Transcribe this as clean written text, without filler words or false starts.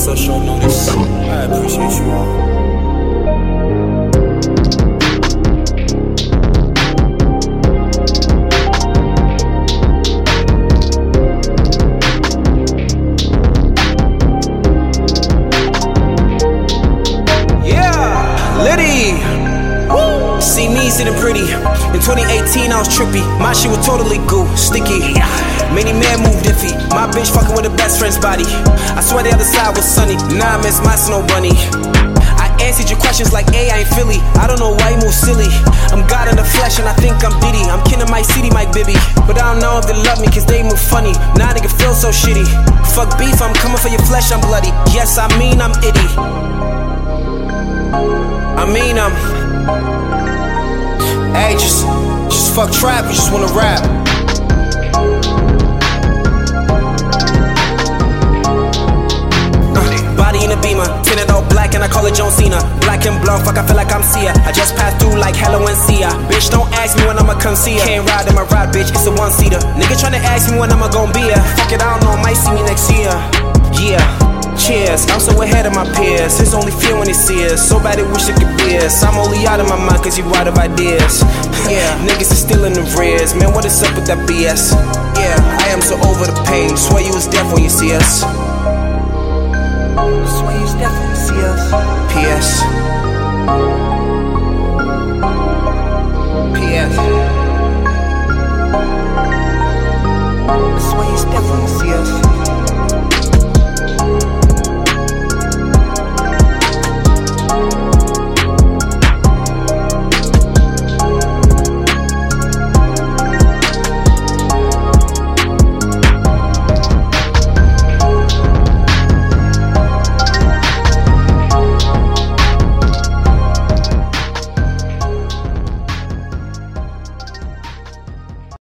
so short notice. I appreciate you all. See me sitting pretty. In 2018 I was trippy. My shit was totally goo, sticky. Many men moved iffy. My bitch fucking with her best friend's body. I swear the other side was sunny. Now I miss my snow bunny. I answered your questions like, hey, I ain't Philly. I don't know why you move silly. I'm God in the flesh and I think I'm Diddy. I'm king of my city, my bibby. But I don't know if they love me cause they move funny. Nah, nigga feel so shitty. Fuck beef, I'm coming for your flesh, I'm bloody. Yes, I mean I'm itty. Hey, just fuck trap, you just wanna rap. Body in a beamer, tinted all black and I call it John Cena. Black and blonde, fuck, I feel like I'm Sia. I just passed through like Hello and Sia. Bitch, don't ask me when I'ma come see ya. Can't ride in my ride, bitch, it's a one-seater. Nigga tryna ask me when I'ma gon' be ya. Fuck it, I don't know, might see me next year. Yeah. Cheers, I'm so ahead of my peers. It's only fear when it sees. So bad it wish it could be us. I'm only out of my mind cause you out of ideas. Yeah, niggas are still in the rears. Man, what is up with that BS? Yeah, I am so over the pain. Swear you was deaf when you see us. Swear you was deaf when you see us. PS